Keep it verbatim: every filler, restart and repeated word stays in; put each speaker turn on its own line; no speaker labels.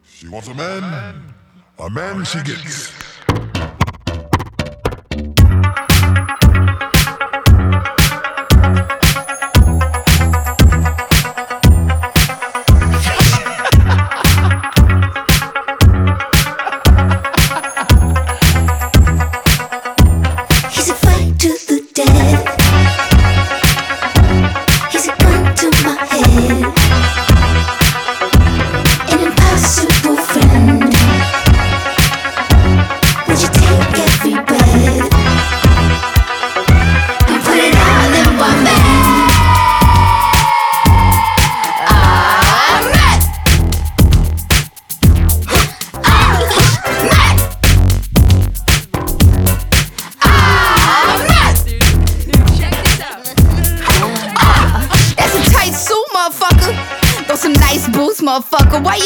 She wants a man, a man she gets.
He's a fight to the death. He's a gun to my head. An impossible friend. Would you take every breath and put it all in one man? Ahmed, Ahmed, Ahmed. That's a tight suit, motherfucker. Throw some nice boots, motherfucker. Why you